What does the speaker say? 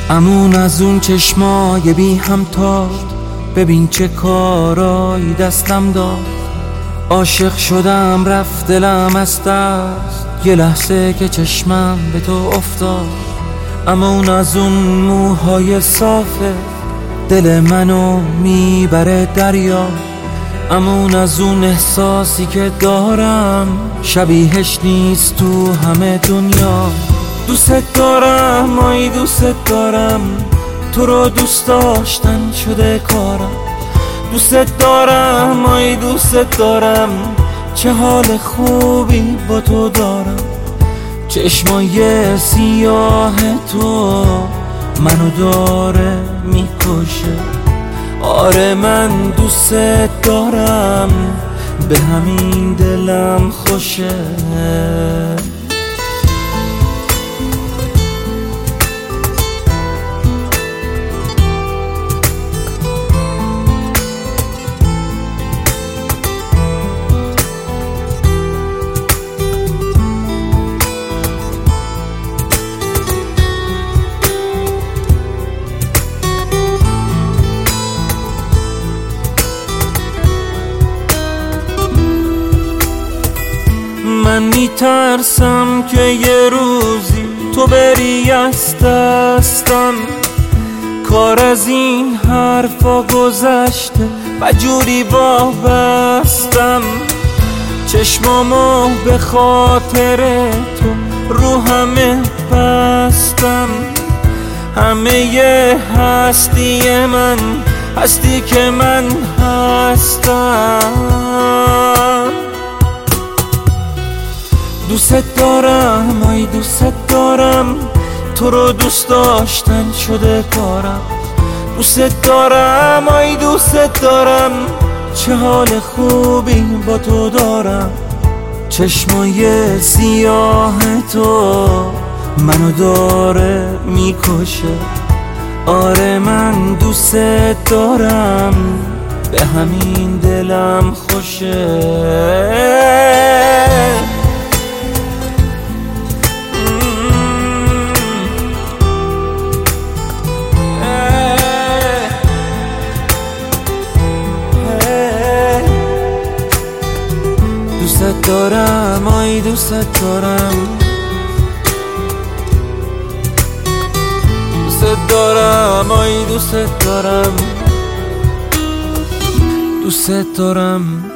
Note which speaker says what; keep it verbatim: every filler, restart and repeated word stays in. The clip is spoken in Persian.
Speaker 1: امون از اون چشمای بی همتا، ببین چه کارایی دستم داد. عاشق شدم رفت دلم از دست، یه لحظه که چشمم به تو افتاد. امون از اون موهای صافه، دل منو میبره دریا. امون از اون احساسی که دارم، شبیهش نیست تو همه دنیا. دوست دارم آی دوست دارم، تو رو دوست داشتن شده کارم. دوست دارم آی دوست دارم، چه حال خوبی با تو دارم. چشمای سیاه تو منو داره میکشه. آره من دوست دارم، به همین دلم خوشه. من میترسم که یه روزی تو بری از دستم. کار از این حرفا گذشته و جوری وابستم. چشمامو به خاطر تو رو همه بستم. همه ی هستی من هستی که من هستم. دوست دارم آی دوست دارم، تو رو دوست داشتن شده کارم. دوست دارم آی دوست دارم، چه حال خوبی با تو دارم. چشمای سیاه تو منو داره میکشه. آره من دوست دارم، به همین دلم خوشه. دوست دارم آی دوست دارم، دوست دارم آی دوست دارم، دوست دارم.